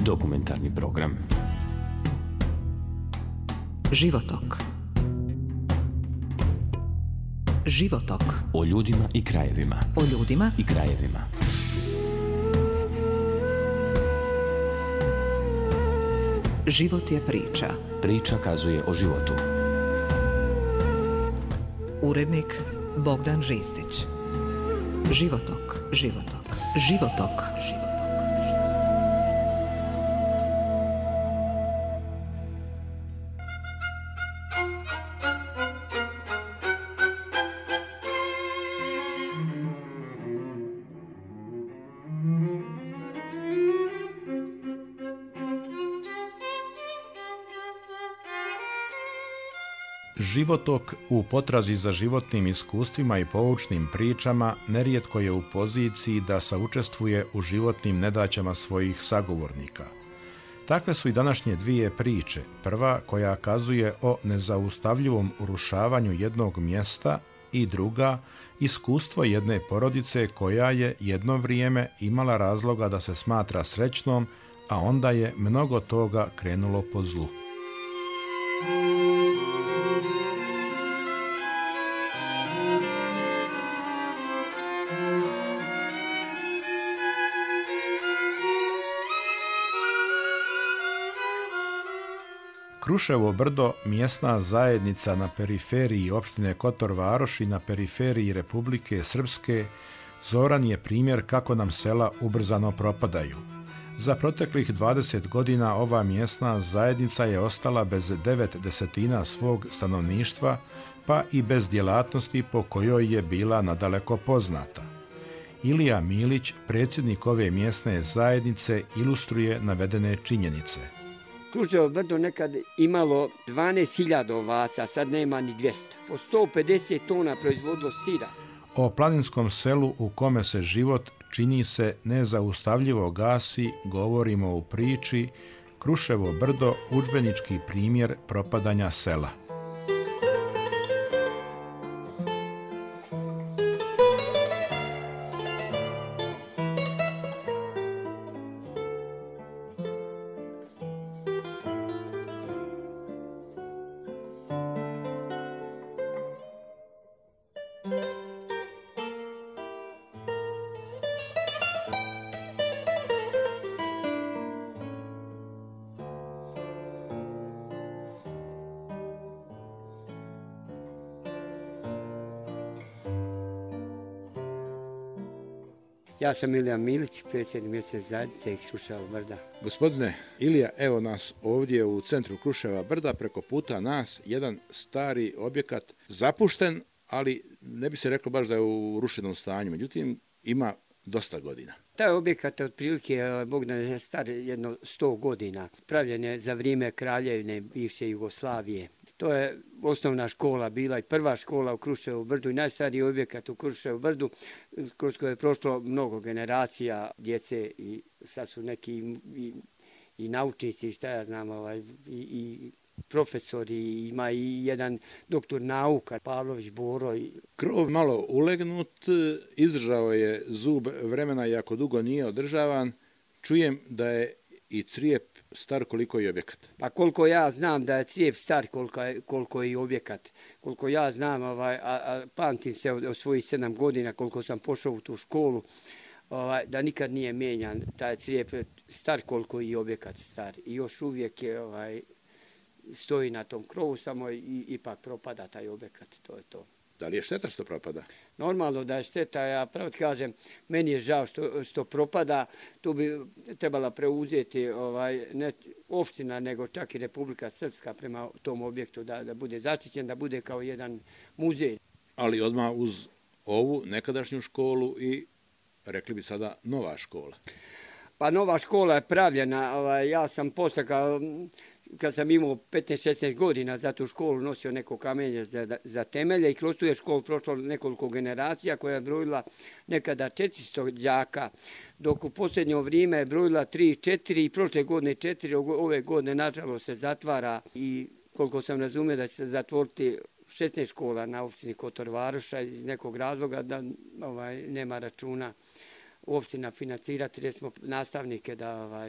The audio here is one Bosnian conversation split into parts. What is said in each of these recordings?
Dokumentarni program. Životok. Životok. O ljudima i krajevima. O ljudima i krajevima. Život je priča. Priča kazuje o životu. Urednik Bogdan Ristić. Životok. Životok. Životok. Životok. Životok u potrazi za životnim iskustvima i poučnim pričama nerijetko je u poziciji da saučestvuje u životnim nedaćama svojih sagovornika. Takve su i današnje dvije priče. Prva koja kazuje o nezaustavljivom urušavanju jednog mjesta i druga iskustvo jedne porodice koja je jedno vrijeme imala razloga da se smatra srećnom, a onda je mnogo toga krenulo po zlu. Kruševo brdo, mjesna zajednica na periferiji opštine Kotor Varoš i na periferiji Republike Srpske, zoran je primjer kako nam sela ubrzano propadaju. Za proteklih 20 godina ova mjesna zajednica je ostala bez 9/10 svog stanovništva, pa i bez djelatnosti po kojoj je bila nadaleko poznata. Ilija Milić, predsjednik ove mjesne zajednice, ilustruje navedene činjenice. Kruševo brdo nekad imalo 12.000 ovaca, sad nema ni 200. Po 150 tona proizvodilo sira. O planinskom selu u kome se život, čini se, nezaustavljivo gasi, govorimo u priči Kruševo brdo, udžbenički primjer propadanja sela. Ja sam Ilija Milić, predsjednik mjesne zajednice iz Kruševa brda. Gospodine Ilija, evo nas ovdje u centru Kruševa brda, preko puta nas jedan stari objekat, zapušten, ali ne bi se reklo baš da je u rušenom stanju, međutim ima dosta godina. Taj objekat otprilike Bogdan je star jedno 100 godina. Pravljen je za vrijeme kraljevine bivše Jugoslavije. To je osnovna škola bila i prva škola u Kruševu brdu i najstariji objekat u Kruševu brdu kroz koje je prošlo mnogo generacija djece i sad su neki i naučnici, šta ja znam, i profesori, ima i jedan doktor nauka, Pavlović Boro. Krov malo ulegnut, izdržao je zub vremena i ako dugo nije održavan, čujem da je i crijep star koliko i objekat. Pa koliko ja znam da je crijep star koliko i objekat. Koliko ja znam, a pamtim se od svojih 7 godina koliko sam pošao u tu školu, da nikad nije mijenjan taj crijep star koliko i objekat star. I još uvijek je stoji na tom krovu, samo ipak propada taj objekat, to je to. Da li je šteta što propada? Normalno da je šteta, ja pravo kažem, meni je žao što propada, tu bi trebala preuzeti ne opština, nego čak i Republika Srpska prema tom objektu, da bude zaštićen, da bude kao jedan muzej. Ali odmah uz ovu nekadašnju školu i, rekli bi sada, nova škola. Pa nova škola je pravljena, ja sam postakao, kad sam imao 15-16 godina za tu školu nosio neko kamenje za temelje i kroz tu je školu prošlo nekoliko generacija koja je brojila nekada 400 đaka, dok u posljednje vrijeme je brojila 3-4 i prošle godine 4, ove godine nažalost se zatvara i koliko sam razumio da će se zatvoriti 16 škola na opštini Kotor Varoša iz nekog razloga da nema računa opština financirati recimo nastavnike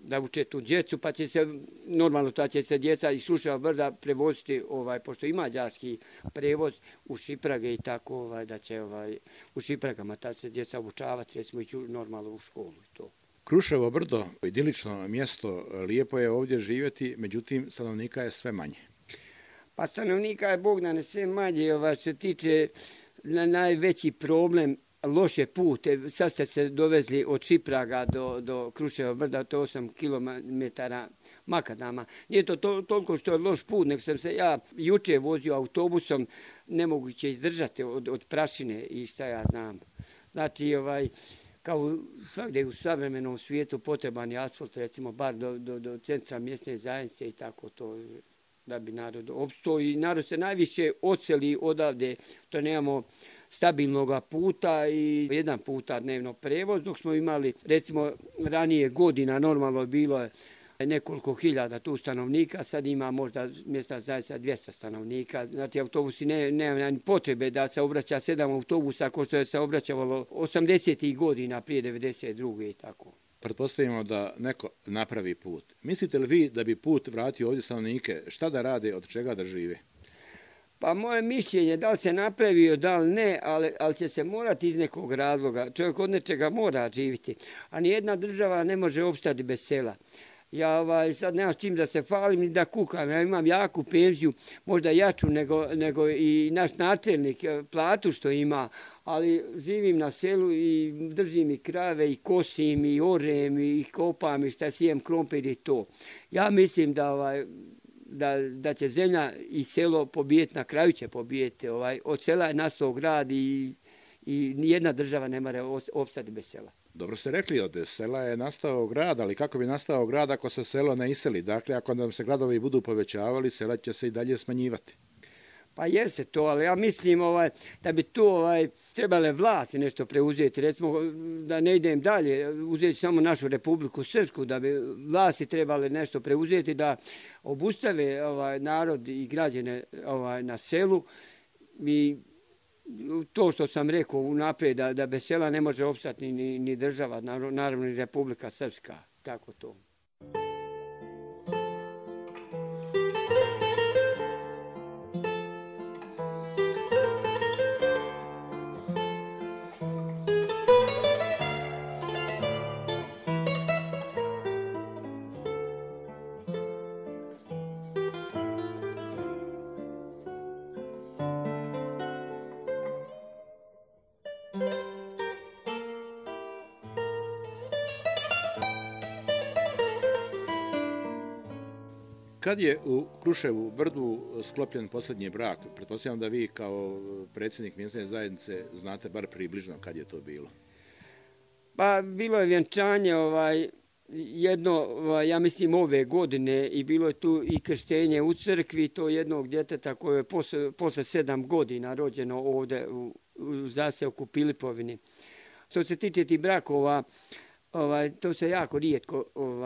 da uče tu djecu, pa će se, normalno ta će se djeca iz Kruševa brda prevoziti, pošto ima đački prevoz u Šiprage i tako, da će u Šipragama ta se djeca obučavati, recimo ići normalno u školu i to. Kruševo brdo, idilično mjesto, lijepo je ovdje živjeti, međutim stanovnika je sve manje. Pa stanovnika je, Bogdane, sve manje, što se tiče najveći problem, loše pute. Sad ste se dovezli od Šipraga do Kruševa brda, to 8 km makadama. Nije to toliko što je loš put, nego sam se ja juče vozio autobusom, nemoguće izdržati od prašine i šta ja znam. Znači, kao svakdje u savremenom svijetu potreban je asfalt, recimo bar do centra mjesne zajednice i tako to, da bi narod opstao. I narod se najviše odseli odavde, to nemamo stabilnog puta i jedan puta dnevno prevoz, dok smo imali, recimo, ranije godina, normalno bilo je nekoliko hiljada tu stanovnika, sad ima možda mjesta zajednica 200 stanovnika. Znači, autobusi nema potrebe da se obraća 7 autobusa, kao što je se obraćavalo 80. godina prije 92. i tako. Pretpostavimo da neko napravi put. Mislite li vi da bi put vratio ovdje stanovnike, šta da rade, od čega da žive? Pa moje mišljenje, da li se napravio, da li ne, ali će se morati iz nekog razloga. Čovjek od nečega mora živjeti, a nijedna država ne može opstati bez sela. Ja sad nemam s čim da se falim ni da kukam. Ja imam jaku penziju, možda jaču nego i naš načelnik, platu što ima, ali živim na selu i držim i krave i kosim i orem i kopam i šta sijem krompir i to. Ja mislim da će zemlja i selo pobijeti, na kraju će pobijeti. Od sela je nastao grad i nijedna država ne mora opstati bez sela. Dobro ste rekli, od sela je nastao grad, ali kako bi nastao grad ako se selo ne iseli? Dakle, ako nam se gradovi budu povećavali, sela će se i dalje smanjivati. Pa jeste to, ali ja mislim da bi tu trebale vlasti nešto preuzeti. Recimo, da ne idem dalje, uzeti samo našu Republiku Srpsku, da bi vlasti trebale nešto preuzeti, da obustave narod i građane na selu. I to što sam rekao unaprijed, da bez sela ne može opstati ni država, naravno ni Republika Srpska, tako to. Kad je u Kruševu brdu sklopljen posljednji brak? Pretpostavljam da vi kao predsjednik mjesne zajednice znate bar približno kad je to bilo. Pa bilo je vjenčanje jedno, ja mislim ove godine, i bilo je tu i krštenje u crkvi, to jednog djeteta koje je posle 7 godina rođeno ovdje u zaseoku Pilipovini. Što se tiče tih brakova, to se jako rijetko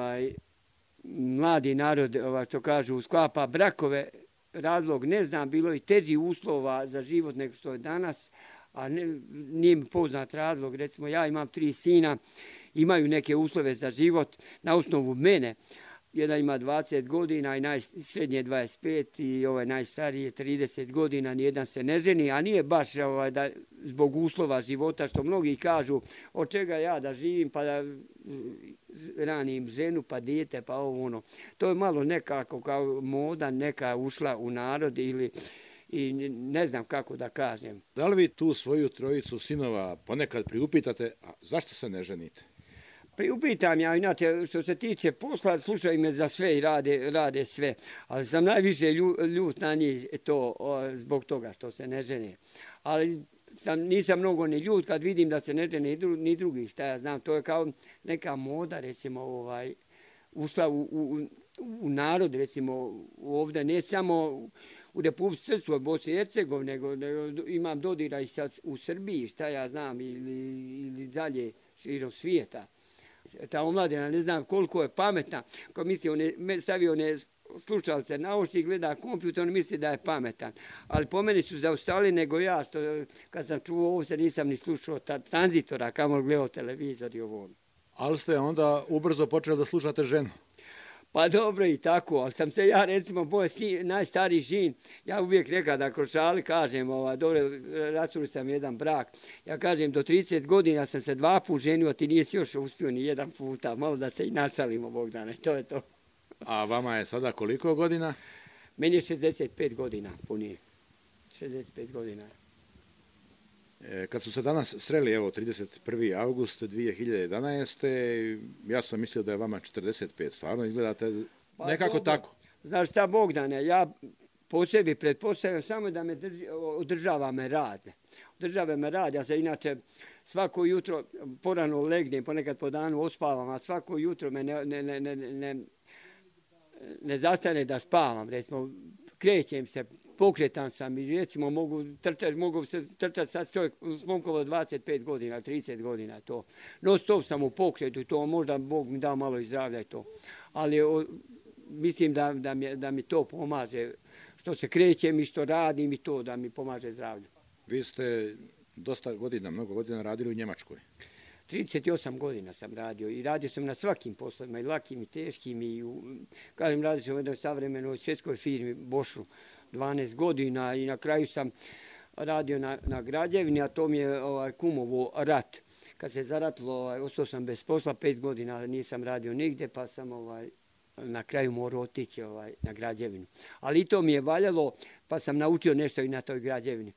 mladi narod, što kažu, sklapa brakove. Razlog ne znam, bilo je teži uslova za život nego što je danas, a nije mi poznat razlog. Recimo, ja imam 3 sina, imaju neke uslove za život na osnovu mene. Jedan ima 20 godina i najsrednje 25 i ovaj najstariji je 30 godina, nijedan se ne ženi, a nije baš da zbog uslova života, što mnogi kažu od čega ja da živim, pa da ranim ženu, pa dijete, pa ovo ono. To je malo nekako kao moda, neka ušla u narod i ne znam kako da kažem. Da li vi tu svoju trojicu sinova ponekad priupitate, a zašto se ne ženite? Priupitam ja, inače što se tiče posla, slušaju me za sve i rade sve, ali sam najviše ljut na njih zbog toga što se ne žene. Ali nisam mnogo ni ljut kad vidim da se ne žene ni drugi, šta ja znam, to je kao neka moda, recimo, ušla u narod, recimo, ovdje, ne samo u Republici Srpskoj, Bosni i Hercegovini, nego imam dodira i u Srbiji, šta ja znam, ili dalje širom svijeta. Ta omladina, ne znam koliko je pametna, ko misli, stavi one slušalce na uši i gleda kompjuter, on misli da je pametan. Ali po meni su zaostali nego ja, što kad sam čuo ovo se nisam ni slušao tranzitora, kamo gledao televizor i ovo. Ali ste onda ubrzo počeli da slušate ženu. Pa dobro i tako, ali sam se ja recimo moj najstariji sin, ja uvijek nekada kroz šali kažem, dobro, rasturili sam jedan brak, ja kažem do 30 godina sam se 2 puta ženio, a ti nisi još uspio ni 1 puta, malo da se i našalimo, Bogdane, to je to. A vama je sada koliko godina? Meni je 65 godina punije, 65 godina. Kad smo se danas sreli, evo, 31. august 2011. Ja sam mislio da je vama 45. Stvarno izgledate nekako tako. Znaš šta, Bogdane, ja po sebi pretpostavljam samo da me održava me rad. Održava me rad, ja se inače svako jutro porano legnem, ponekad po danu ospavam, a svako jutro me ne zastane da spavam, recimo, krećem se, pokretan sam i recimo mogu se trčati sad čovjek s momkom od 25 godina, 30 godina, to. Non stop sam u pokretu i to, možda Bog mi da malo i zdravlja i to. Ali mislim da mi to pomaže, što se krećem i što radim i to, da mi pomaže zdravlju. Vi ste dosta godina, mnogo godina radili u Njemačkoj. 38 godina sam radio i radio sam na svakim poslovima, i lakim i teškim, i kažem, radio sam u jednoj savremenoj svjetskoj firmi Bošu 12 godina i na kraju sam radio na građevini, a to mi je kumovo rat. Kad se zaratilo, ostao sam bez posla, 5 godina nisam radio nigdje, pa sam na kraju morao otići na građevinu. Ali i to mi je valjalo, pa sam naučio nešto i na toj građevini.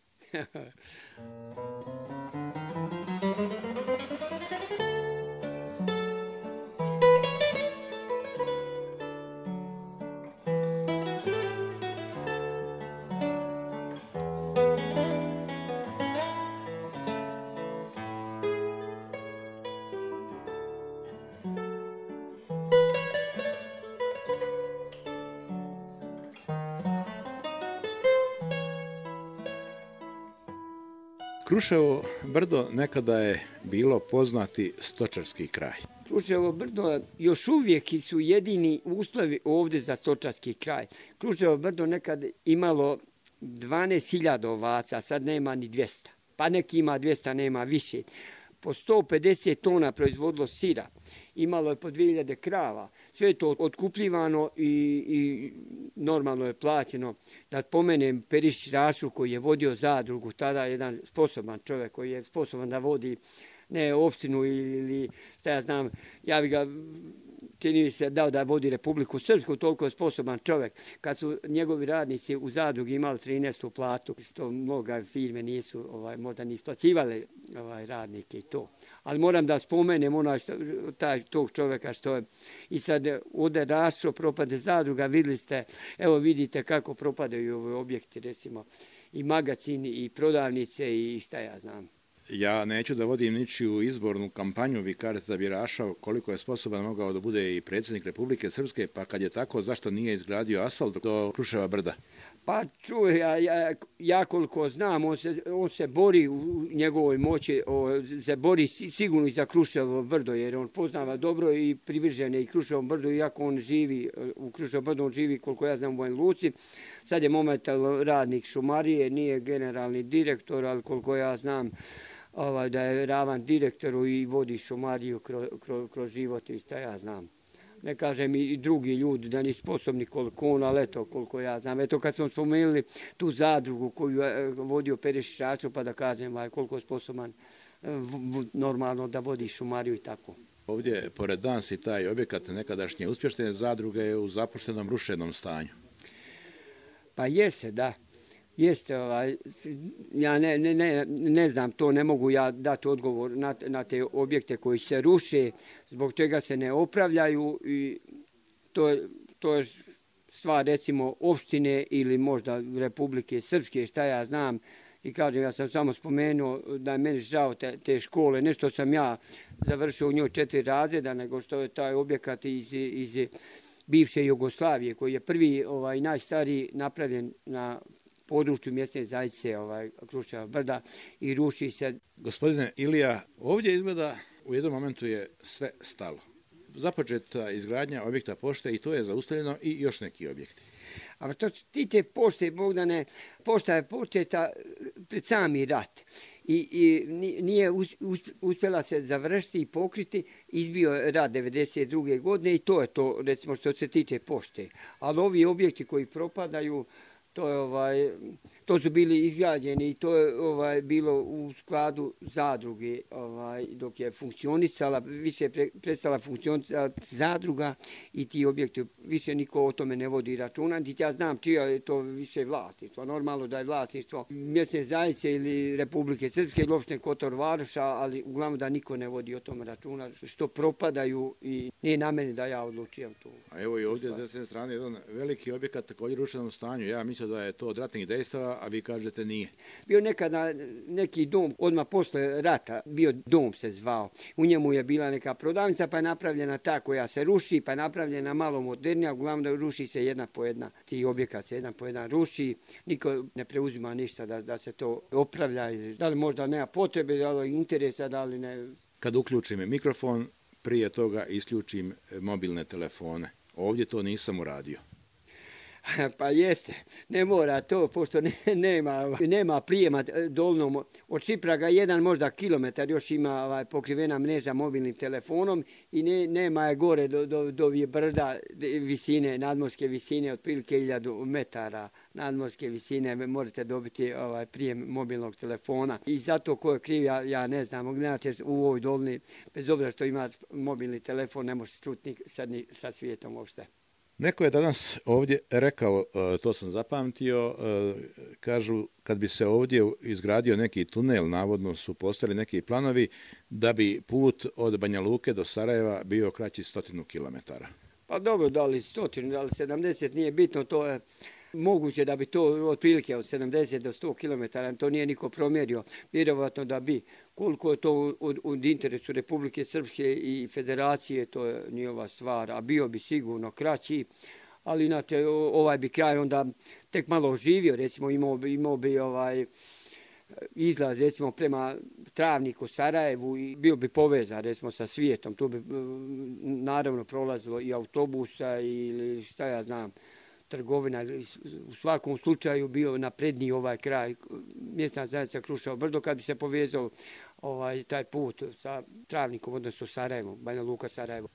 Kruševo brdo nekada je bilo poznati stočarski kraj. Kruševo brdo još uvijek su jedini uslovi ovdje za stočarski kraj. Kruševo brdo nekad imalo 12.000 ovaca, sad nema ni 200. Pa neki ima 200, nema više. Po 150 tona proizvodilo sira. Imalo je po 2000 krava. Sve je to otkupljivano i normalno je plaćeno. Da spomenem Perišić Rašu koji je vodio zadrugu, tada jedan sposoban čovjek koji je sposoban da vodi ne opštinu ili šta ja znam, ja bi ga čini mi se dao da vodi Republiku Srpsku, toliko je sposoban čovjek. Kad su njegovi radnici u zadrugi imali 13. platu, što mnoga firme nisu, možda ni isplaćivale radnike i to. Ali moram da spomenem tog čovjeka što je i sad ovdje Rašo, propade zadruga, vidjeli ste, evo vidite kako propadaju ovi objekti, recimo i magacini i prodavnice i šta ja znam. Ja neću da vodim ničiju izbornu kampanju, vi kažete da bi Rašao koliko je sposoban mogao da bude i predsjednik Republike Srpske, pa kad je tako, zašto nije izgradio asfalt do Kruševa brda? Pa čuj, ja koliko znam, on se bori u njegovoj moći, se bori sigurno i za Kruševo brdo, jer on poznava dobro i privržen je i Kruševom brdu, iako on živi u Kruševom brdu, on živi koliko ja znam u Banja Luci. Sad je momentalno radnik šumarije, nije generalni direktor, ali koliko ja znam da je ravan direktoru i vodi šumariju kroz život i šta ja znam. Ne kažem i drugi ljudi da nisu sposobni koliko on, ali eto koliko ja znam. Eto kad smo spomenuli tu zadrugu koju je vodio Perišić Račo, pa da kažem koliko je sposoban normalno da vodi šumariju i tako. Ovdje, pored danas i taj objekat nekadašnje uspješne zadruge je u zapuštenom rušenom stanju. Pa jeste, da. Jeste, ja ne znam, to ne mogu ja dati odgovor na te objekte koji se ruše, zbog čega se ne opravljaju i to je stvar recimo opštine ili možda Republike Srpske, šta ja znam. I kažem, ja sam samo spomenuo da je meni žao te škole, nešto sam ja završio u njoj 4 razreda, nego što je taj objekat iz bivše Jugoslavije, koji je prvi najstariji napravljen na području mjesne zajednice Kruševa brda i ruši se. Gospodine Ilija, ovdje izgleda u jednom momentu je sve stalo. Započeta izgradnja objekta pošte i to je zaustavljeno i još neki objekti. A što se tiče pošte, Bogdane, pošta je početa pred sami rat. i nije uspjela se završiti i pokriti, izbio je rad 92. godine i to je to, recimo, što se tiče pošte. Ali ovi objekti koji propadaju, to su bili izgrađeni i to je bilo u skladu zadruge dok je funkcionisala, više prestala funkcionisati zadruga i ti objekti, više niko o tome ne vodi računa. Ja znam čija je to više vlasništvo. Normalno da je vlasništvo mjesne zajednice ili Republike Srpske ili opštine Kotor Varoša, ali uglavnom da niko ne vodi o tome računa, što propadaju i nije na meni da ja odlučujem to. A evo i ovdje s desne strane jedan veliki objekat također u rušenom stanju. Ja mislim da je to od ratnih dejstava, a vi kažete nije. Bio nekada neki dom, odmah posle rata, bio dom se zvao. U njemu je bila neka prodavnica, pa je napravljena ta koja se ruši, pa je napravljena malo modernija, uglavnom da ruši se jedna po jedna. Ti objekat se jedan po jedan ruši, niko ne preuzima ništa da se to opravlja. Da li možda nema potrebe, da li interesa, da li ne. Kad uključim mikrofon, prije toga isključim mobilne telefone. Ovdje to nisam uradio. Pa jeste, ne mora to, pošto nema prijema dovoljno. Od Šipraga jedan možda kilometar još ima pokrivena mreža mobilnim telefonom i nema je gore do brda visine, nadmorske visine, otprilike 1000 metara nadmorske visine možete dobiti prijem mobilnog telefona. I zato ko je kriv, ja ne znam, inače u ovoj dolini, bez obzira što ima mobilni telefon, ne može čuti sa svijetom uopšte. Neko je danas ovdje rekao, to sam zapamtio, kažu kad bi se ovdje izgradio neki tunel, navodno su postojali neki planovi, da bi put od Banja Luke do Sarajeva bio kraći 100 kilometara. Pa dobro, da li 100, da li 70, nije bitno, to je moguće da bi to otprilike od 70 do 100 km, to nije niko promjerio. Vjerovatno da bi, koliko je to od interesu Republike Srpske i Federacije, to je njihova stvar, a bio bi sigurno kraći, ali inače ovaj bi kraj onda tek malo oživio, recimo imao bi izlaz recimo prema Travniku, Sarajevu i bio bi povezan recimo sa svijetom, tu bi naravno prolazilo i autobusa ili šta ja znam, trgovina, u svakom slučaju bio napredniji ovaj kraj, mjesna zajednica Kruševo brdo, kad bi se povezao taj put sa Travnikom, odnosno Sarajevom, Banja Luka, Sarajevo.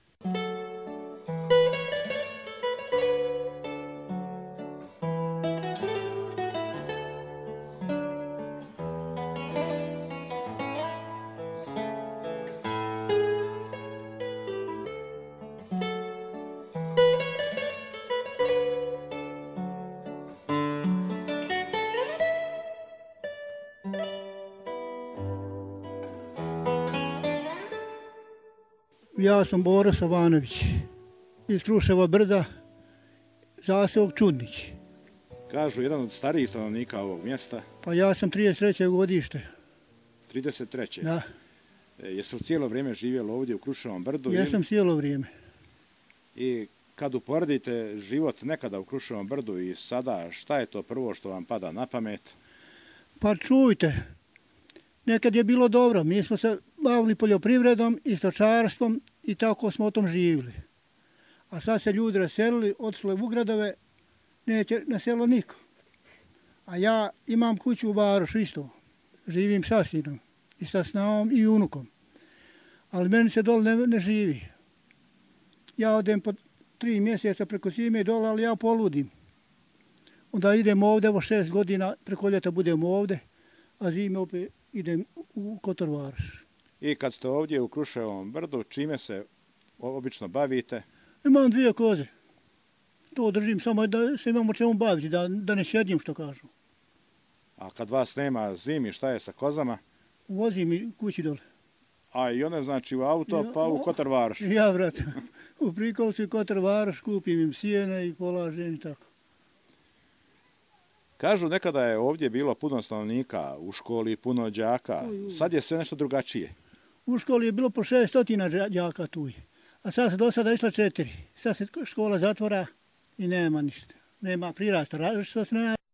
Ja sam Boris Savanović iz Kruševa brda, zaseok Čudnić. Kažu jedan od starijih stanovnika ovog mjesta. Pa ja sam 33. godište. 33. Da. Jeste li cijelo vrijeme živjeli ovdje u Kruševom brdu? Ja sam cijelo vrijeme. I kad uporedite život nekada u Kruševom brdu i sada, šta je to prvo što vam pada na pamet? Pa čujte, nekad je bilo dobro, mi smo se bavili poljoprivredom i stočarstvom i tako smo o tom živjeli. A sad se ljudi raselili, otišli u gradove, neće na selo niko. A ja imam kuću u Varošu isto, živim sa sinom i sa snaom i unukom. Ali meni se dole ne živi. Ja odem po 3 mjeseca preko zime dole, ali ja poludim. Onda idem ovdje, evo 6 godina, preko ljeta budem ovdje, a zime opet idem u Kotor Varoš. I kad ste ovdje u Kruševom brdu, čime se obično bavite? Imam 2 koze. To držim samo da se imamo čemu baviti, da ne šedim što kažu. A kad vas nema zimi, šta je sa kozama? Vozim i kući dole. A i one znači u auto, pa u Kotor Varoš? Ja, brate, u Prikovcu i Kotor Varoš, kupim im sjene i polažem i tako. Kažu nekada je ovdje bilo puno stanovnika, u školi puno đaka, sad je sve nešto drugačije. U školi je bilo po 600 đaka tu, a sad se do sada išla 4. Sad se škola zatvora i nema ništa, nema prirasta, što se nema.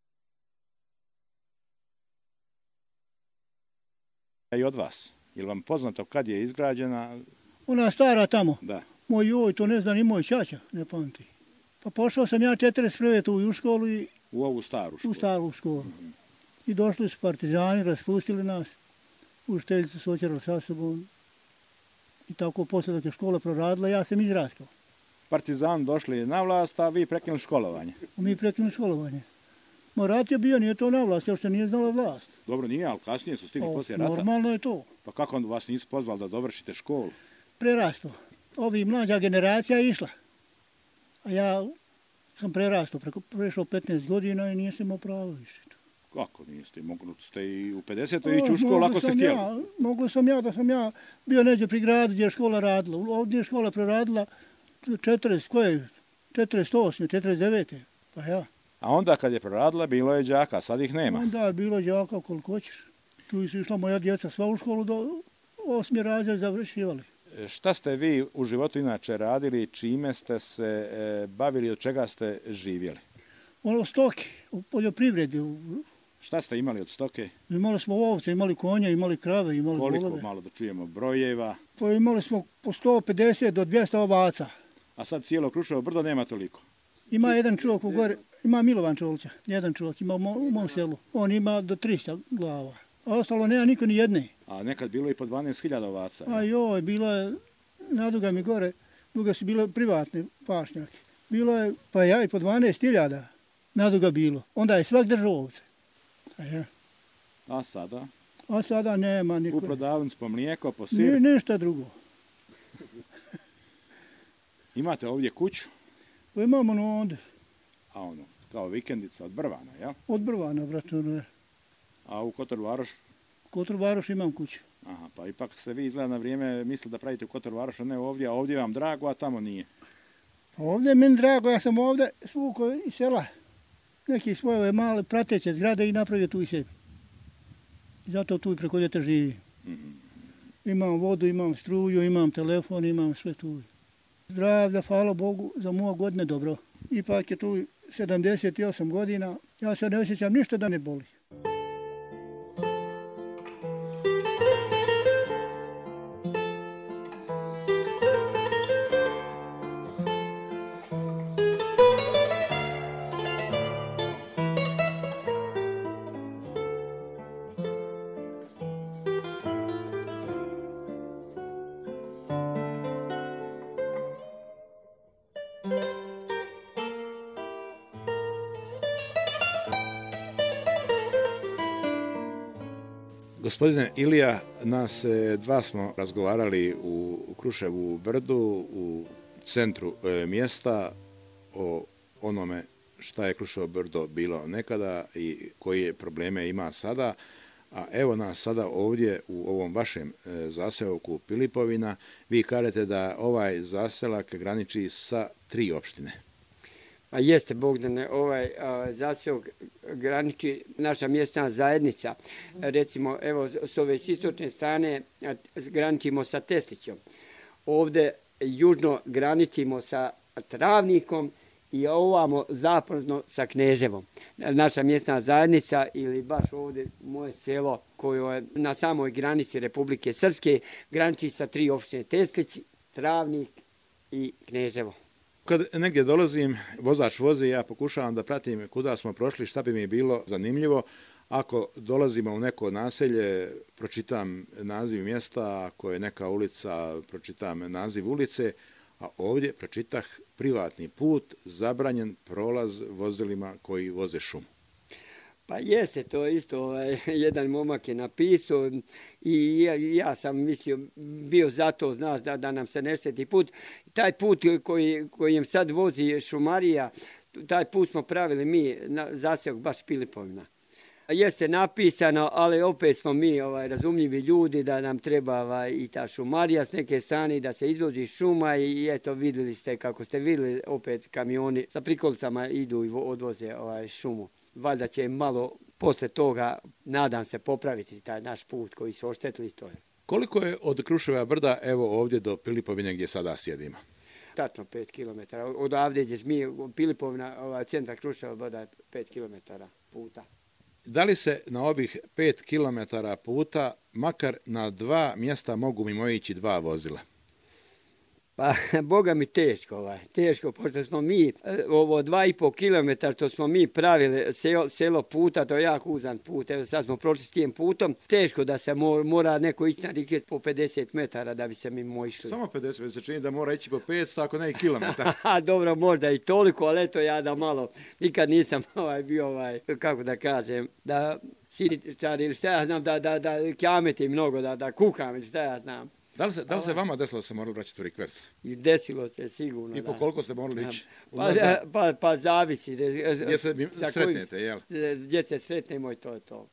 I od vas, je li vam poznato kad je izgrađena? Ona stara tamo, da. Moj joj, to ne zna ni moj ćaća, ne pamti. Pa pošao sam ja 41. tu u školu i u ovu staru školu. U staru školu. I došli su partizani, raspustili nas, učiteljicu su oćerali sa sobom. I tako posle dok je škola proradila, ja sam izrastao. Partizani došli na vlast, a vi prekinuli školovanje. Mi prekinuli školovanje. Ma rat je bio, nije to na vlast, još se nije znala vlast. Dobro, nije, ali kasnije su stigli poslije rata. Normalno je to. Pa kako onda vas nisu pozvali da dovršite školu? Prerasto. Ovi mlađa generacija je išla. A ja sam prerastao, prešao 15 godina i nisam imao pravo više. Kako niste? Mogli ste i u 50. ići u školu ako ste htjeli. Mogli sam ja, da sam ja bio neđe pri gradu gdje je škola radila. Ovdje je škola proradila 48, 49. Pa ja. A onda kad je proradila, bilo je đaka, sad ih nema. Onda je bilo đaka koliko hoćeš. Tu su išla moja djeca sva u školu do 8. razred završivali. Šta ste vi u životu inače radili, čime ste se bavili, od čega ste živjeli? Ono stoke, u poljoprivredi. Šta ste imali od stoke? Imali smo ovce, imali konje, imali krave, imali Koliko, golove. malo da čujemo brojeva? Pa imali smo po 150 do 200 ovaca. A sad cijelo Kruševo brdo nema toliko? Ima jedan čovjek u gore, ima Milovan Čolića, jedan čovjek ima u mom selu. On ima do 300 glava, a ostalo nema niko ni jedne. A nekad bilo i po 12.000 ovaca. A joj, bilo je, naduga mi gore, duga su bile privatne pašnjake. Bilo je, pa ja i po 12.000 naduga bilo. Onda je svak držao ovce. A ja. A sada? A sada nema niko. U prodavnicu po mlijeko, po sir? Ništa drugo. Imate ovdje kuću? Pa imamo ono ovdje. A ono, kao vikendica od Brvana, jel? Od Brvana, brate, ono je. A u Kotor Varoš? Kotor Varoš imam kuću. Aha, pa ipak ste vi izgleda na vrijeme mislili da pravite u Kotor Varošu, ne ovdje, a ovdje vam drago, a tamo nije. Ovdje je meni drago, ja sam ovdje svukao iz sela. Neki svoje male prateće zgrade i napravio tu i sebi. Zato tu i preko ljeta živim. Imam vodu, imam struju, imam telefon, imam sve tu. Zdravlja, hvala Bogu, za moje godine dobro. Ipak je tu 78 godina, ja se ne osjećam ništa da ne boli. Gospodine Ilija, nas dva smo razgovarali u Kruševu brdu, u centru mjesta, o onome šta je Kruševo brdo bilo nekada i koje probleme ima sada. A evo nas sada ovdje u ovom vašem zaseoku Pilipovina. Vi kažete da ovaj zaselak graniči sa 3 opštine. Pa jeste, Bogdane, ovaj zaseok graniči naša mjesna zajednica. Recimo, evo, s ove istočne strane graničimo sa Testićom. Ovdje južno graničimo sa Travnikom i ovamo zapadno sa Kneževom. Naša mjesna zajednica ili baš ovdje moje selo koje je na samoj granici Republike Srpske graniči sa 3 opštine: Testić, Travnik i Kneževo. Kad negdje dolazim, vozač vozi, ja pokušavam da pratim kuda smo prošli, šta bi mi bilo zanimljivo. Ako dolazimo u neko naselje, pročitam naziv mjesta, ako je neka ulica, pročitam naziv ulice, a ovdje pročitah privatni put, zabranjen prolaz vozilima koji voze šumu. Pa jeste, to isto jedan momak je napisao i ja sam mislio, bio zato, znaš, da nam se ne šteti put. Taj put kojim sad vozi šumarija, taj put smo pravili mi, zaseok baš Pilipovina. Jeste napisano, ali opet smo mi razumljivi ljudi da nam treba i ta šumarija s neke strane, da se izvozi šuma i eto vidjeli ste kako ste vidjeli opet kamioni sa prikolicama idu i odvoze šumu. Valjda će malo posle toga, nadam se, popraviti taj naš put koji su oštetili to. Koliko je od Kruševa brda evo ovdje do Pilipovine gdje sada sjedimo? Tačno 5 km. Odavde gdje mi, Pilipovina, centar Kruševa brda je 5 km puta. Da li se na ovih 5 km puta, makar na 2 mjesta mogu mimoići 2 vozila? Pa, Boga mi teško, pošto smo mi, ovo 2,5 kilometra što smo mi pravili selo puta, to je jako uzan put, evo sad smo prošli s tim putom, teško da se mora neko ići na rike po 50 metara da bi se mi išli. Samo 50, već se čini da mora ići po 500, ako ne i kilometar. Dobro, možda i toliko, ali eto ja da malo, nikad nisam bio, kako da kažem, da sitičar ili šta ja znam, da kjametim mnogo, da kukam ili šta ja znam. Da li se vama desilo da se morali vraćati u Rikverc? Desilo se, sigurno. I po koliko ste morali ići? Pa zavisi. Gdje se sretnete, jel? Gdje se sretnemo i to je to.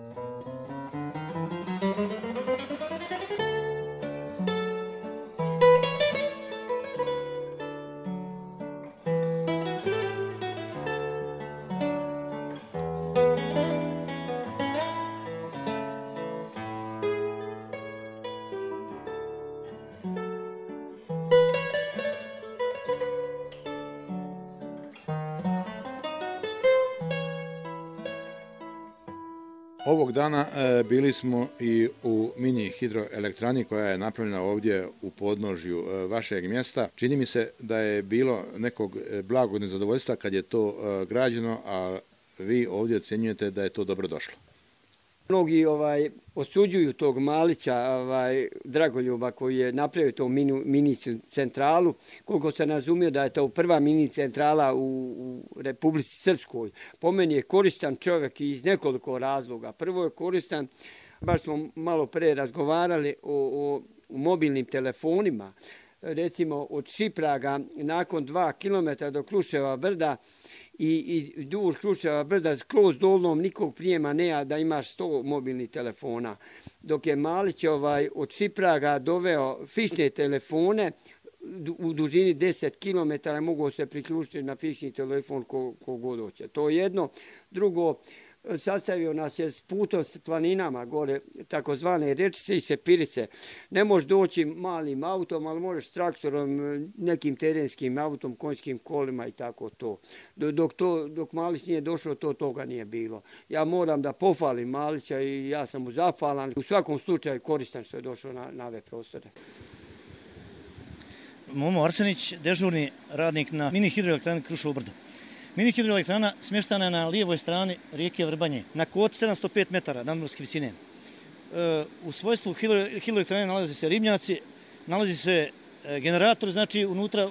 Ovog dana bili smo i u mini hidroelektrani koja je napravljena ovdje u podnožju vašeg mjesta. Čini mi se da je bilo nekog blagog nezadovoljstva kad je to građeno, a vi ovdje ocjenjujete da je to dobro došlo. Mnogi osuđuju tog Malića, Dragoljuba, koji je napravio to mini centralu. Koliko sam razumio da je to prva mini centrala u Republici Srpskoj. Po meni je koristan čovjek iz nekoliko razloga. Prvo je koristan, baš smo malo pre razgovarali o mobilnim telefonima. Recimo od Šipraga nakon 2 kilometra do Kruševa brda, i duž Kruševa brda skroz dolnom nikog prijema nema da imaš 100 mobilnih telefona. Dok je Malić od Šipraga doveo fiksne telefone u dužini 10 km mogu se priključiti na fiksni telefon ko god hoće. To je jedno. Drugo, sastavio nas je s putom s planinama gore, takozvane rečice i sepirice. Ne možeš doći malim autom, ali možeš traktorom, nekim terenskim autom, konjskim kolima i tako to. Dok Malić nije došao, toga nije bilo. Ja moram da pohvalim Malića i ja sam mu zahvalan. U svakom slučaju koristan što je došao na ove prostore. Momo Arsenić, dežurni radnik na mini hidroelektrani Kruševo brdo. Mini hidroelektrana smještana je na lijevoj strani rijeke Vrbanje, na koti 705 metara nadmorske visine. U svojstvu hidroelektrane nalaze se ribnjaci, nalazi se generator, znači unutra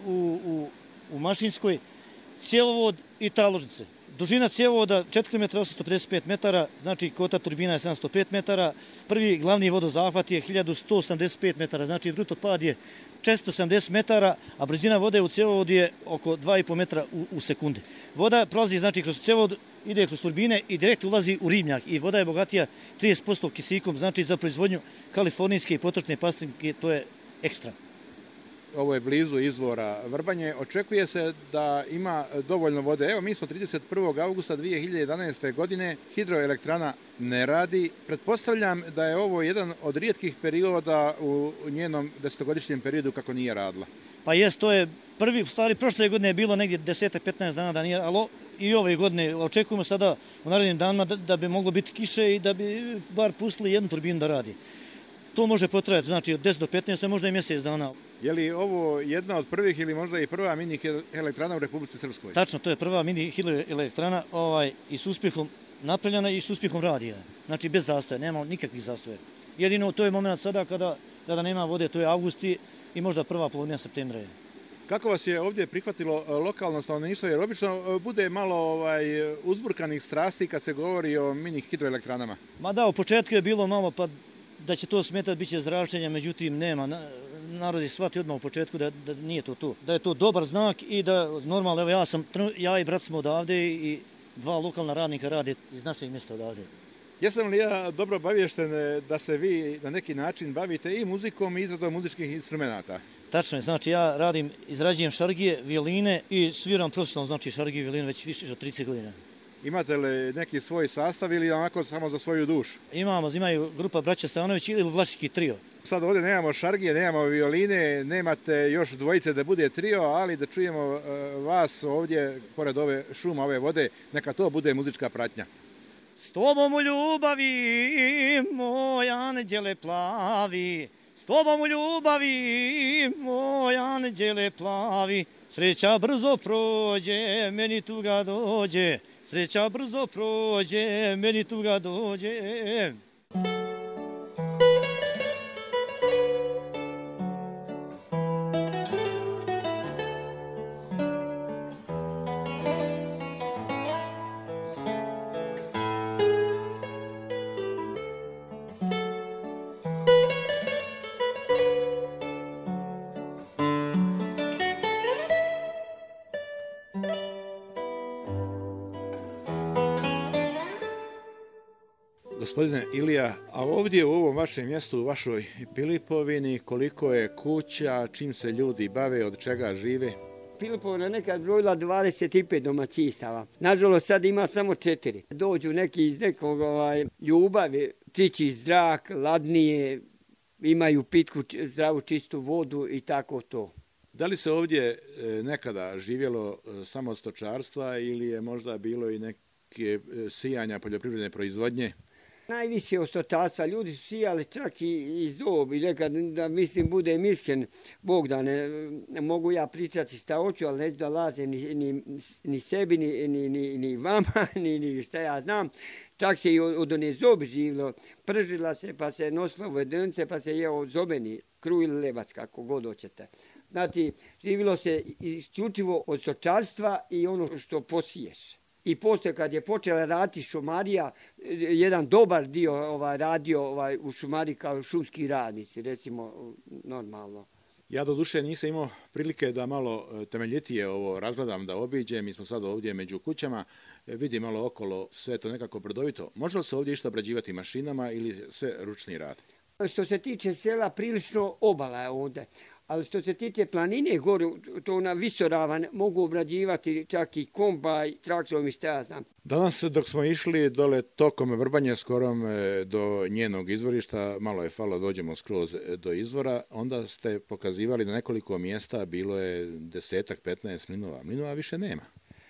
u mašinskoj, cjevovod i taložnice. Dužina cjevovoda 4 km 855 metara, znači kota turbina je 705 metara. Prvi glavni vodozahvat je 1185 metara, znači bruto pad je 470 metara, a brzina vode u cjevovodu je oko 2,5 metra u sekundi. Voda prolazi znači kroz cjevovod, ide kroz turbine i direkt ulazi u ribnjak i voda je bogatija 30% kisikom, znači za proizvodnju kalifornijske i potočne pastrinke, to je ekstra. Ovo je blizu izvora Vrbanje. Očekuje se da ima dovoljno vode. Evo, mi smo 31. augusta 2011. godine, hidroelektrana ne radi. Pretpostavljam da je ovo jedan od rijetkih perioda u njenom 10-godišnjem periodu kako nije radila. Pa jest, to je prvi, u stvari prošle godine je bilo negdje 10-15 dana da nije, ali i ove godine očekujemo sada u narednim danima da bi moglo biti kiše i da bi bar pustili jednu turbinu da radi. To može potrajati, znači od 10 do 15, možda i mjesec dana. Je li ovo jedna od prvih ili možda i prva mini hidroelektrana u Republici Srpskoj? Tačno, to je prva mini hidroelektrana i s uspjehom napravljena i s uspjehom radi. Znači bez zastoja, nema nikakvih zastoja. Jedino to je moment sada kada nema vode, to je avgust i možda prva polovina septembra. Kako vas je ovdje prihvatilo lokalno stanovništvo? Jer obično bude malo uzburkanih strasti kad se govori o mini hidroelektranama. Ma da, u početku je bilo malo pa da će to smetati, bit će zračenja, međutim nema. Narod je shvatio odmah u početku da nije to. Da je to dobar znak i da normalno, evo ja i brat smo odavde i 2 lokalna radnika rade iz našeg mjesta odavde. Jesam li ja dobro obaviješten da se vi na neki način bavite i muzikom i izradom muzičkih instrumenata? Tačno je, znači ja izrađujem šargije, violine i sviram profesionalno, znači šargije i violine već više od 30 godina. Imate li neki svoj sastav ili onako samo za svoju dušu? Imaju grupa Braća Stanović ili Vlaški trio. Sad ovdje nemamo šargije, nemamo violine, nemate još dvojice da bude trio, ali da čujemo vas ovdje, pored ove šuma, ove vode, neka to bude muzička pratnja. S tobom u ljubavi, moj anđele plavi, S tobom u ljubavi, moj anđele plavi, sreća brzo prođe, meni tuga dođe, sreća brzo prođe, meni tuga dođe. Gospodine Ilija, a ovdje u ovom vašem mjestu, u vašoj Pilipovini, koliko je kuća, čim se ljudi bave, od čega žive? Pilipovina nekad brojila 25 domaćinstava. Nažalost, sad ima samo 4. Dođu neki iz nekog ljubavi, čići zrak, ladnije, imaju pitku, zdravu, čistu vodu i tako to. Da li se ovdje nekada živjelo samo od stočarstva ili je možda bilo i neke sijanja poljoprivredne proizvodnje? Najviše od stočarstva. Ljudi su sijali čak i zob i nekad, da mislim, budem iskren, Bog da ne mogu ja pričati šta hoću, ali neću da lažem ni sebi, ni vama, ni šta ja znam. Čak se i od one zobi živilo, pržila se, pa se nosilo u vedence, pa se jeo zobeni, kruh ili lebac, kako god hoćete. Znači, živilo se isključivo od stočarstva i ono što posiješ. I poslije kad je počela raditi šumarija, jedan dobar dio radio u šumariji kao šumski radnici, recimo normalno. Ja do duše nisam imao prilike da malo temeljitije ovo razgledam, da obiđem. Mi smo sad ovdje među kućama, vidim malo okolo, sve to nekako brdovito. Može li se ovdje išta obrađivati mašinama ili sve ručni rad? Što se tiče sela, prilično obala je ovdje. Ali što se tiče planine, gore, to na visoravan, mogu obrađivati čak i kombaj, traktorom i šta ja znam. Danas dok smo išli dole tokom Vrbanje skorom do njenog izvorišta, malo je falo, dođemo skroz do izvora, onda ste pokazivali na nekoliko mjesta, bilo je 10-15 mlinova. Mlinova više nema.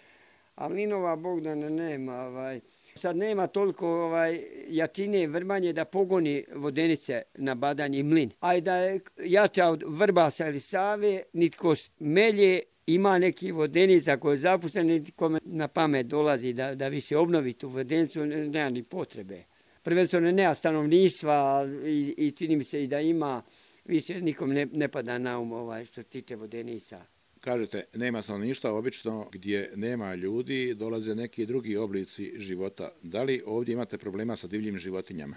A mlinova, Bogdana, nema. Sad nema toliko jačine Vrbanje da pogoni vodenice na badanje i mlin. A i da je jača od Vrbasa ili Save, nitko melje, ima neki vodenica koji je zapušten, nikome na pamet dolazi da više obnovi tu vodenicu, nema ni potrebe. Prvenstveno nema stanovništva i čini mi se i da ima, više nikom ne pada na um što se tiče vodenica. Kažete, nema stanovništva, obično gdje nema ljudi dolaze neki drugi oblici života. Da li ovdje imate problema sa divljim životinjama?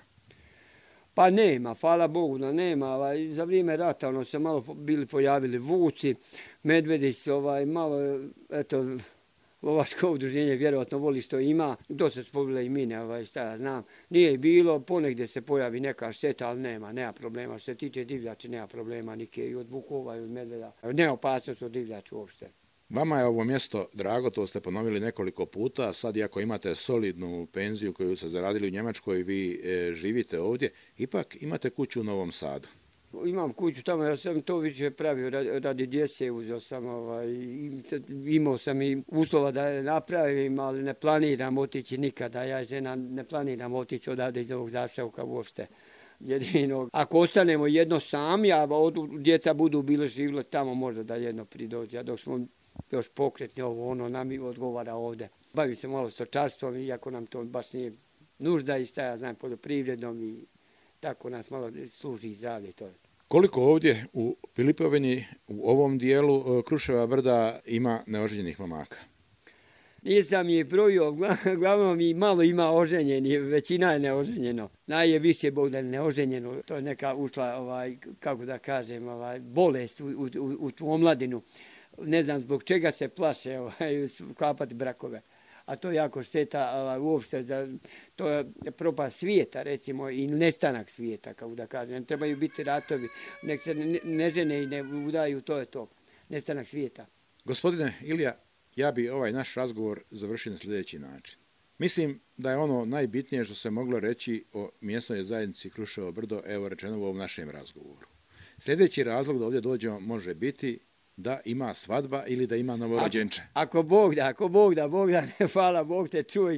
Pa nema, hvala Bogu da nema. Za vrijeme rata se malo bili pojavili vuci, medvedi su malo, eto, lovačko udruženje vjerojatno voli što ima. To se spobile i mine, šta ja znam. Nije bilo, ponegdje se pojavi neka šteta, ali nema problema. Što se tiče divljači, nema problema nike i od vukova i od medveda. Ne opasnost od divljači uopšte. Vama je ovo mjesto drago, to ste ponovili nekoliko puta. Sad, iako imate solidnu penziju koju ste zaradili u Njemačkoj, vi živite ovdje, ipak imate kuću u Novom Sadu. Imam kuću tamo, ja sam to više pravio radi djece, uzeo sam, imao sam i uslova da je napravim, ali ne planiram otići nikada. Ja i žena ne planiram otići odavde iz ovog zaseoka uopšte. Jedino, ako ostanemo jedno sami, a djeca budu bile živjeli tamo, možda da jedno pridođe. A dok smo još pokretni, nam i odgovara ovdje. Bavim se malo stočarstvom, iako nam to baš nije nužda i šta ja znam, poljoprivredom i tako nas malo služi zdravlje to. Koliko ovdje u Pilipovini, u ovom dijelu Kruševa brda, ima neoženjenih momaka? Nisam je brojio, uglavnom i malo ima oženjeni, većina je neoženjeno. Najviše Bogdan neoženjeno, to je neka ušla, kako da kažem, bolest u tu omladinu. Ne znam zbog čega se plaše sklapati brakove. A to je jako šteta uopšte, to je propast svijeta, recimo, i nestanak svijeta, kako da kažem. Ne trebaju biti ratovi, nek se ne žene i ne udaju, to je to, nestanak svijeta. Gospodine Ilija, ja bi ovaj naš razgovor završio na sljedeći način. Mislim da je ono najbitnije što se moglo reći o mjesnoj zajednici Kruševo brdo, evo rečeno u ovom našem razgovoru. Sljedeći razlog da ovdje dođemo može biti da ima svadba ili da ima novorođenče. Ako Bog da, hvala Bog te čuj.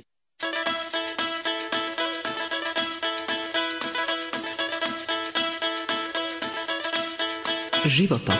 Životok.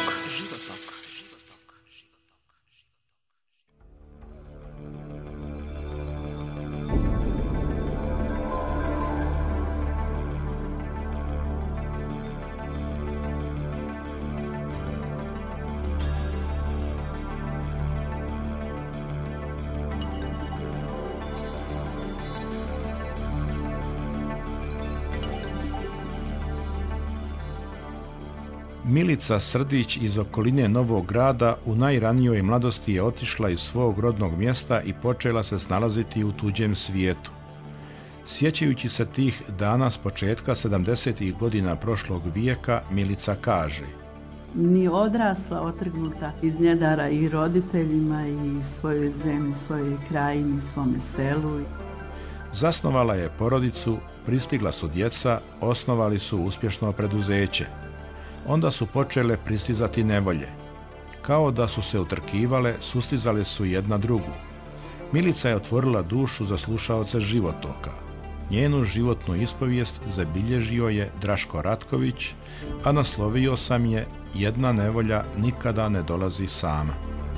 Milica Srdić iz okoline Novog Grada u najranijoj mladosti je otišla iz svog rodnog mjesta i počela se snalaziti u tuđem svijetu. Sjećajući se tih dana s početka 70. godina prošlog vijeka, Milica kaže: Ni odrasla, otrgnuta iz njedara i roditeljima i svojoj zemlji, svojoj krajini, svome selu. Zasnovala je porodicu, pristigla su djeca, osnovali su uspješno preduzeće. Onda su počele pristizati nevolje. Kao da su se utrkivale, sustizale su jedna drugu. Milica je otvorila dušu za slušaoce Životoka. Njenu životnu ispovijest zabilježio je Draško Ratković, a naslovio sam je Jedna nevolja nikada ne dolazi sama.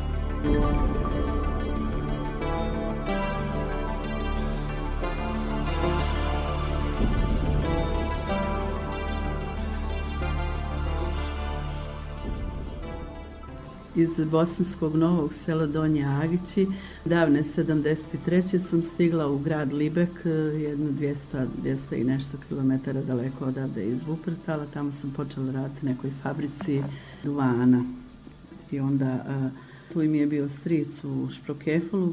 Iz bosanskog Novog Sela Donje Agići, davne 73. sam stigla u grad Libek, jedno 200 i nešto kilometara daleko odavde iz Vupertala. Tamo sam počela raditi nekoj fabrici duvana. I onda tu mi je bio stric u Šprokefolu,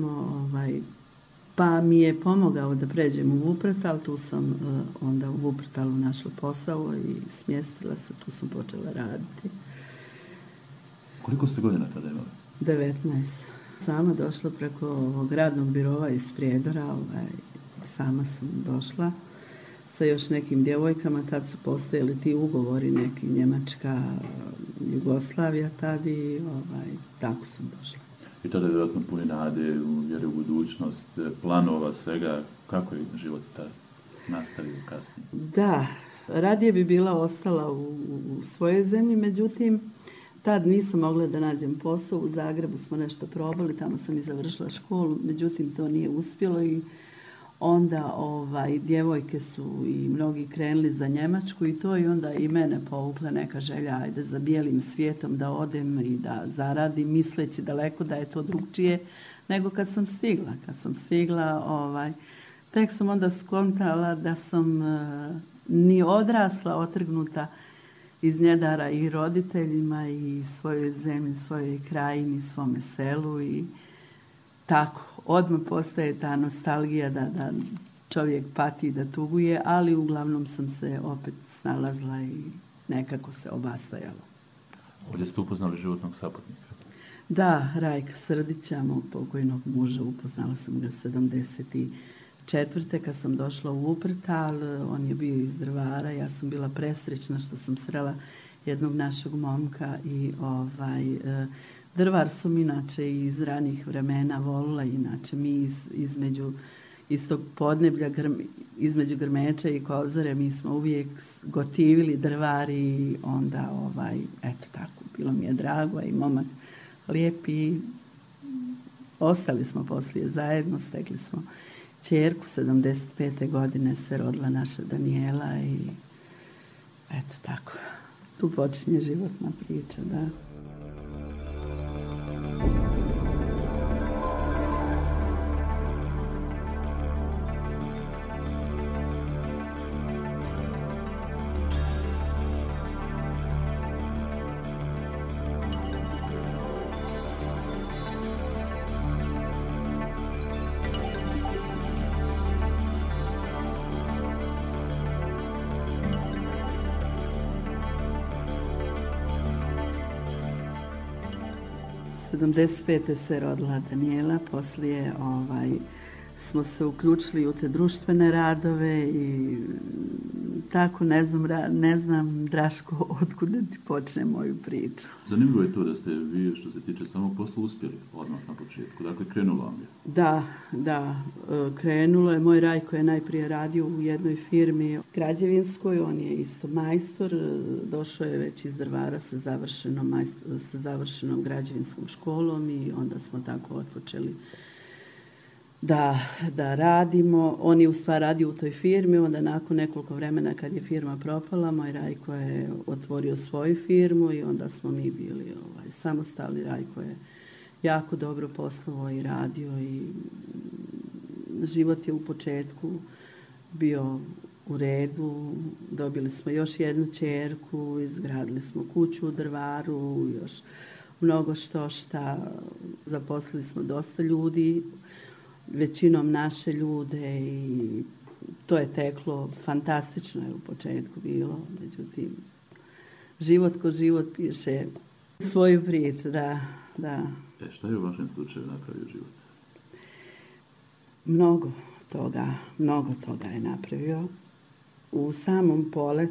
pa mi je pomogao da pređem u Vupertal. Tu sam onda u Vupertalu našla posao i smjestila se, tu sam počela raditi. Koliko ste godina tada imali? 19. Sama došla preko gradnog birova iz Prijedora, sama sam došla sa još nekim djevojkama, tad su postojali ti ugovori, neki Njemačka, Jugoslavija tad i tako sam došla. I tada je vjerojatno puni nade, vjere u budućnost, planova, svega. Kako je život tad nastavio kasnije? Da, radije bi bila ostala u svojoj zemlji, međutim, tad nisam mogla da nađem posao, u Zagrebu smo nešto probali, tamo sam i završila školu, međutim to nije uspjelo i onda djevojke su i mnogi krenuli za Njemačku i to i onda i mene povukla neka želja, ajde za bijelim svijetom da odem i da zaradim, misleći daleko da je to drugčije nego kad sam stigla. Kad sam stigla, tek sam onda skontala da sam ni odrasla, otrgnuta iz njedara i roditeljima i svojoj zemlji, svojoj krajini, svome selu i tako. Odmah postaje ta nostalgija da čovjek pati, da tuguje, ali uglavnom sam se opet snalazla i nekako se obastajala. Ovdje ste upoznali životnog saputnika? Da, Rajka Srdića, mog pokojnog muža, upoznala sam ga 74. Kad sam došla u Vupertal, on je bio iz Drvara, ja sam bila presrećna što sam srela jednog našeg momka i Drvar sam inače iz ranih vremena volila, inače mi iz tog podneblja, između Grmeča i Kozare, mi smo uvijek gotivili Drvar i onda, eto tako, bilo mi je drago i momak lijepi. Ostali smo poslije zajedno, stekli smo ćerku, 75. godine se rodila naša Danijela i eto tako. Tu počinje životna priča, da. U 75. se rodila Danijela, poslije smo se uključili u te društvene radove i tako ne znam Draško otkud da ti počne moju priču. Zanimljivo je to da ste vi što se tiče samog posla uspjeli odmah na početku, dakle krenulo vam je. Da, krenulo je. Moj Rajko je najprije radio u jednoj firmi građevinskoj, on je isto majstor, došao je već iz Drvara sa završenom građevinskom školom i onda smo tako otpočeli da radimo. On je u stvari radio u toj firmi, onda nakon nekoliko vremena kad je firma propala, moj Rajko je otvorio svoju firmu i onda smo mi bili samostalni. Rajko je jako dobro poslovao i radio i život je u početku bio u redu. Dobili smo još jednu ćerku, izgradili smo kuću u Drvaru, još mnogo šta. Zaposlili smo dosta ljudi, većinom naše ljude i to je teklo, fantastično je u početku bilo, međutim, život ko život piše svoju priču, da. Šta je u vašem slučaju napravio život? Mnogo toga je napravio. U samom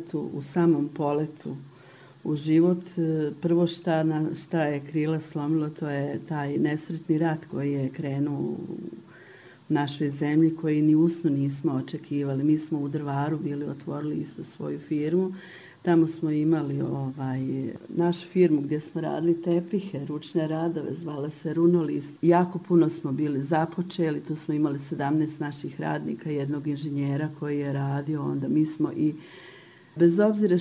poletu u život, prvo šta je krila slomilo, to je taj nesretni rat koji je krenuo u našoj zemlji, koji ni u snu nismo očekivali. Mi smo u Drvaru bili otvorili isto svoju firmu. Tamo smo imali našu firmu gdje smo radili tepihe, ručne radove, zvala se Runolist. Jako puno smo bili započeli, tu smo imali 17 naših radnika, jednog inženjera koji je radio, onda mi smo i, bez obzira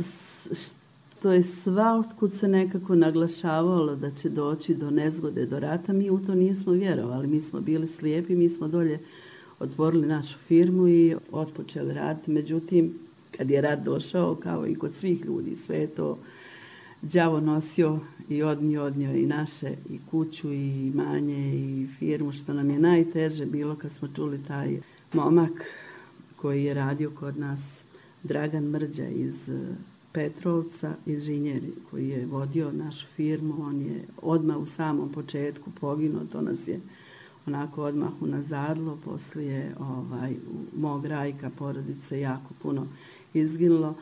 što je sva otkud se nekako naglašavalo da će doći do nezgode, do rata, mi u to nismo vjerovali, mi smo bili slijepi, mi smo dolje otvorili našu firmu i otpočeli raditi. Međutim, kad je rat došao, kao i kod svih ljudi, sve je to đavo nosio i odnio i naše, i kuću, i imanje, i firmu, što nam je najteže bilo kad smo čuli taj momak koji je radio kod nas, Dragan Mrđa iz Petrovca, inženjer koji je vodio našu firmu. On je odmah u samom početku poginuo, to nas je onako odmah unazadlo. Poslije mog Rajka porodice jako puno izginulo.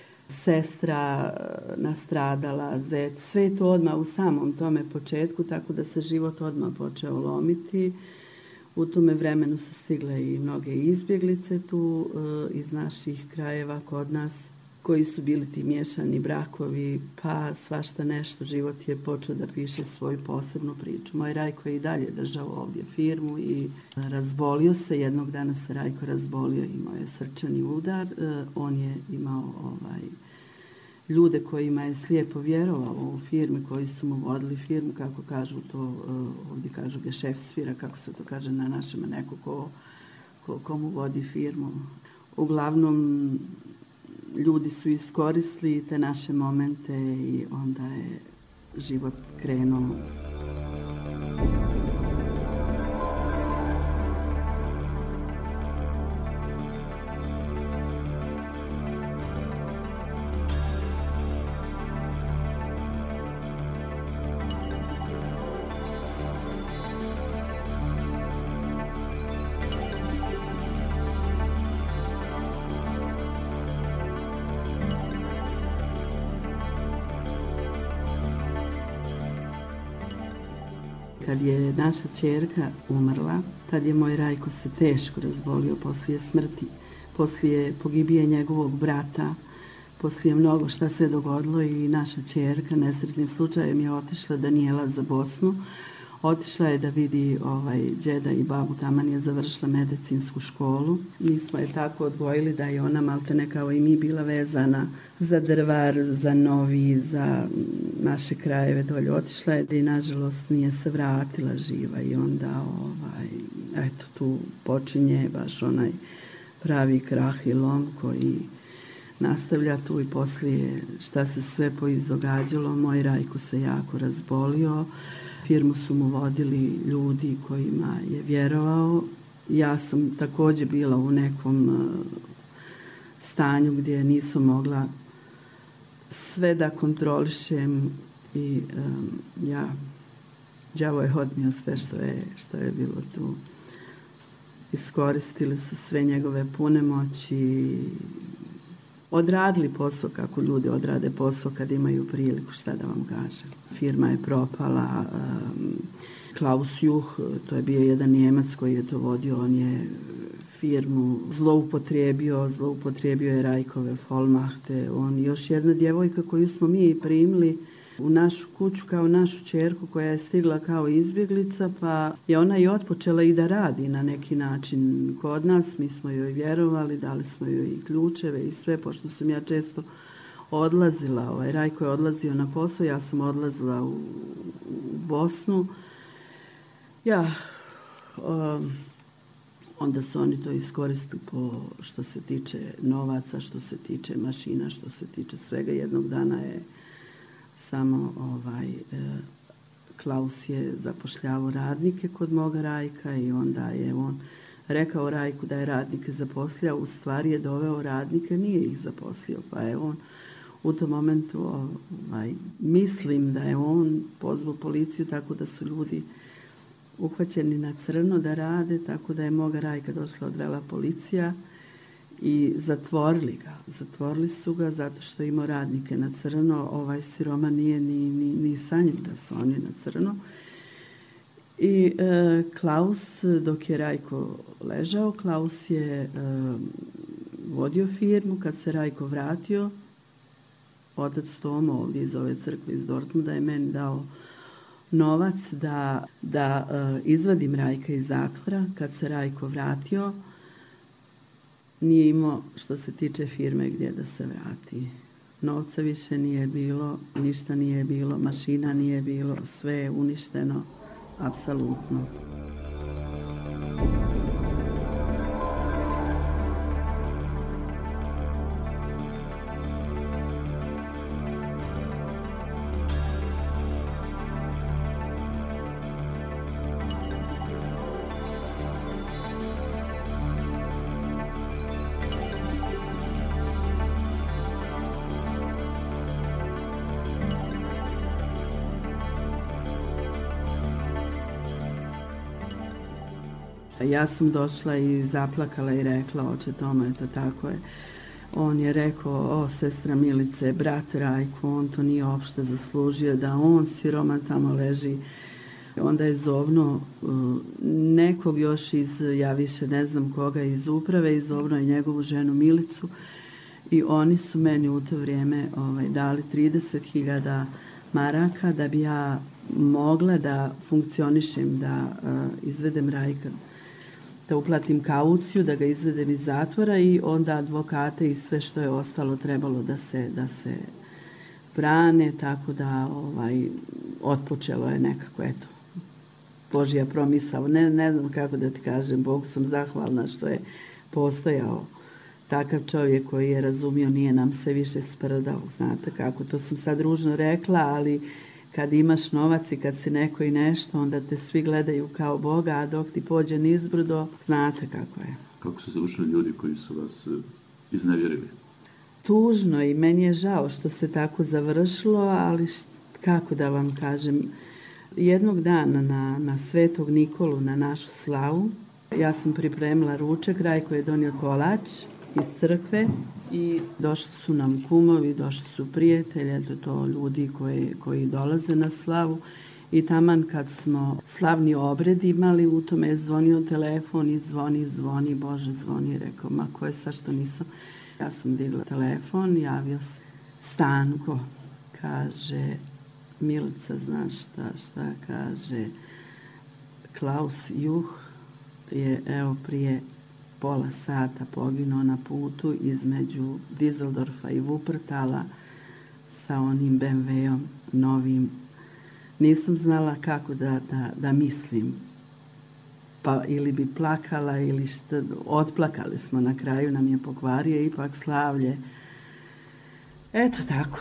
Sestra nastradala, zet, sve je to odmah u samom tome početku, tako da se život odmah počeo lomiti. U tome vremenu su stigle i mnoge izbjeglice tu iz naših krajeva kod nas, koji su bili ti miješani brakovi, pa svašta nešto. Život je počeo da piše svoju posebnu priču. Moj Rajko je i dalje držao ovdje firmu i razbolio se. Jednog dana se Rajko razbolio, imao je srčani udar. On je imao ljude kojima je slijepo vjerovao u firmi, koji su mu vodili firmu, kako kažu to, ovdje kažu gešefsfira, kako se to kaže na našem, neko ko mu vodi firmu. Uglavnom, ljudi su iskoristili te naše momente i onda je život krenuo. Kad je naša ćerka umrla, tad je moj Rajko se teško razbolio poslije smrti, poslije pogibije njegovog brata, poslije mnogo šta se dogodilo i naša ćerka nesretnim slučajem je otišla Danijela za Bosnu. Otišla je da vidi džeda i babu, taman je završila medicinsku školu. Mi smo je tako odgojili da je ona maltene kao i mi bila vezana za Drvar, za Novi, za naše krajeve dolje. Otišla je i nažalost nije se vratila živa i onda tu počinje baš onaj pravi krah i lom koji nastavlja tu i poslije šta se sve poizdogađalo. Moj Rajko se jako razbolio. Firmu su mu vodili ljudi kojima je vjerovao. Ja sam također bila u nekom stanju gdje nisam mogla sve da kontrolišem i đavo je odnio sve što je bilo tu. iskoristili su sve njegove pune moći, odradili posao kako ljudi odrade posao kad imaju priliku, šta da vam kažem. Firma je propala, Klaus Juh, to je bio jedan Njemac koji je to vodio, on je firmu zloupotrijebio je Rajkove Vollmachte, on još jedna djevojka koju smo mi primili u našu kuću kao našu ćerku koja je stigla kao izbjeglica, pa je ona i otpočela i da radi na neki način kod nas. Mi smo joj vjerovali, dali smo joj i ključeve i sve, pošto sam ja često odlazila. Rajko je odlazio na posao, ja sam odlazila u Bosnu. Onda su oni to iskoristili što se tiče novaca, što se tiče mašina, što se tiče svega. Jednog dana je samo Klaus je zapošljavao radnike kod moga Rajka i onda je on rekao Rajku da je radnike zaposlio, u stvari je doveo radnike, nije ih zaposlio, pa je on u tom momentu, mislim da je on pozvao policiju tako da su ljudi uhvaćeni na crno da rade, tako da je moga Rajka došla, odvela policija i zatvorili ga. Zatvorili su ga zato što je imao radnike na crno. Ovaj siroma nije ni sanju da su oni na crno. I Klaus, dok je Rajko ležao, Klaus je vodio firmu. Kad se Rajko vratio, otac Tomo ovdje iz ove crkve iz Dortmunda je meni dao novac da izvadim Rajka iz zatvora. Kad se Rajko vratio, nije imao, što se tiče firme, gdje da se vrati. Novca više nije bilo, ništa nije bilo, mašina nije bilo, sve je uništeno, apsolutno. Ja sam došla i zaplakala i rekla, oče Toma, eto tako je. On je rekao, sestra Milice, brat Rajko, on to nije uopšte zaslužio, da on siroman tamo leži. Onda je zovno nekog još ja više ne znam koga, iz uprave, i zovno je njegovu ženu Milicu i oni su meni u to vrijeme dali 30.000 maraka da bi ja mogla da funkcionišem, da izvedem Rajka, da uplatim kauciju, da ga izvedem iz zatvora i onda advokate i sve što je ostalo trebalo da se brane, tako da otpočelo je nekako, eto, Božja promisao. Ne znam kako da ti kažem, Bogu sam zahvalna što je postojao takav čovjek koji je razumio, nije nam se više sprdao, znate kako, to sam sad ružno rekla, ali kad imaš novac i kad si neko i nešto, onda te svi gledaju kao Boga, a dok ti pođe nizbrdo, znate kako je. Kako su završili ljudi koji su vas iznevjerili? Tužno i meni je žao što se tako završilo, ali kako da vam kažem, jednog dana na Svetog Nikolu, na našu slavu, ja sam pripremila ručak, Rajko je donio kolač iz crkve i došli su nam kumovi, došli su prijatelji, to ljudi koji dolaze na slavu i taman kad smo slavni obred imali, u tome je zvonio telefon i zvoni, Bože zvoni, rekao, ma ko je sad što nisam. Ja sam digla telefon, javio se Stanko, kaže, Milica, znaš šta kaže, Klaus Juh je prije pola sata poginuo na putu između Düsseldorfa i Wuppertala sa onim BMW-om novim. Nisam znala kako da mislim. Pa ili bi plakala ili šta. Otplakali smo na kraju, nam je pokvario ipak slavlje. Eto tako.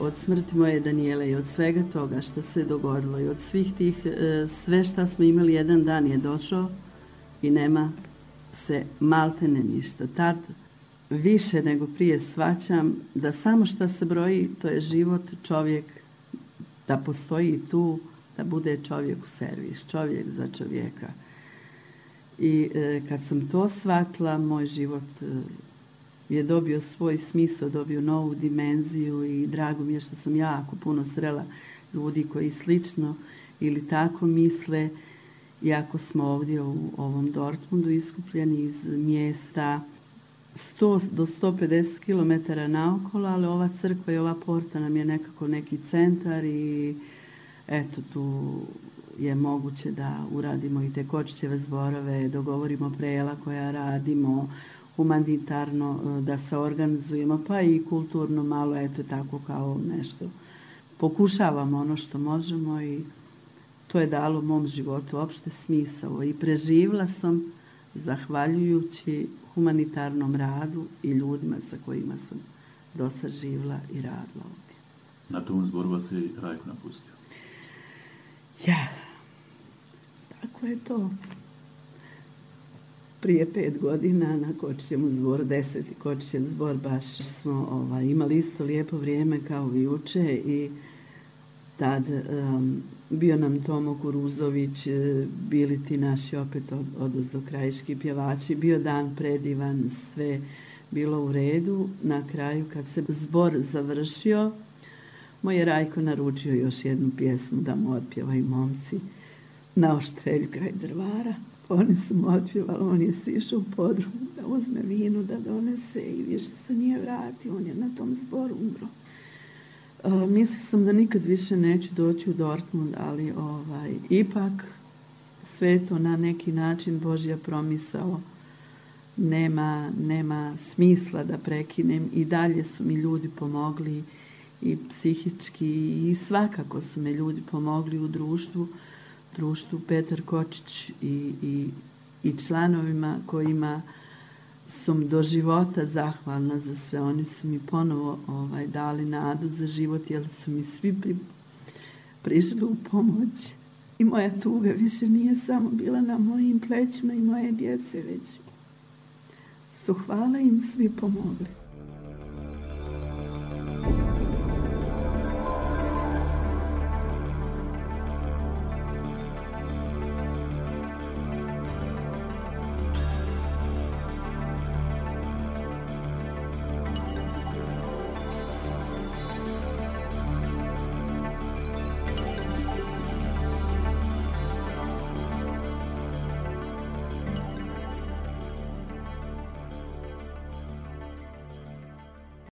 od smrti moje Danijele i od svega toga što se dogodilo i od svih tih, sve šta smo imali jedan dan je došao i nema se maltene ništa. Tad više nego prije shvaćam da samo što se broji to je život, čovjek, da postoji tu, da bude čovjek u servis, čovjek za čovjeka. I kad sam to shvatila, moj život je dobio svoj smisao, dobio novu dimenziju i drago mi je što sam jako puno srela ljudi koji slično ili tako misle, iako smo ovdje u ovom Dortmundu iskupljeni iz mjesta 100 do 150 km naokolo, ali ova crkva i ova porta nam je nekako neki centar i eto tu je moguće da uradimo i te Kočićeve zborove, dogovorimo prejela koja radimo, humanitarno da se organizujemo, pa i kulturno malo, eto tako kao nešto. Pokušavamo ono što možemo i to je dalo mom životu opšte smisao i preživla sam zahvaljujući humanitarnom radu i ljudima sa kojima sam dosad živla i radila ovdje. Na tom zboru vas je Rajko napustio? Ja, tako je to. Prije 5 godina na Kočićevom zboru, 10. Kočićev zbor, baš smo imali isto lijepo vrijeme kao i juče i tad bio nam Tomo Kuruzović, bili ti naši opet odozdo krajiški pjevači, bio dan predivan, sve bilo u redu. Na kraju kad se zbor završio, moj je Rajko naručio još jednu pjesmu da mu otpjevaju momci na Oštrelju kraj Drvara. Oni su mu otpjevali, on je sišao u podrum da uzme vinu, da donese i više se nije vratio, on je na tom zboru umro. Mislila sam da nikad više neću doći u Dortmund, ali ipak sve to na neki način Božja promisao, nema smisla da prekinem i dalje su mi ljudi pomogli i psihički i svakako su me ljudi pomogli u društvu Petar Kočić i članovima kojima sam do života zahvalna za sve. Oni su mi ponovo dali nadu za život jer su mi svi prišli u pomoć. I moja tuga više nije samo bila na mojim plećima i moje djece, već su hvala im svi pomogli.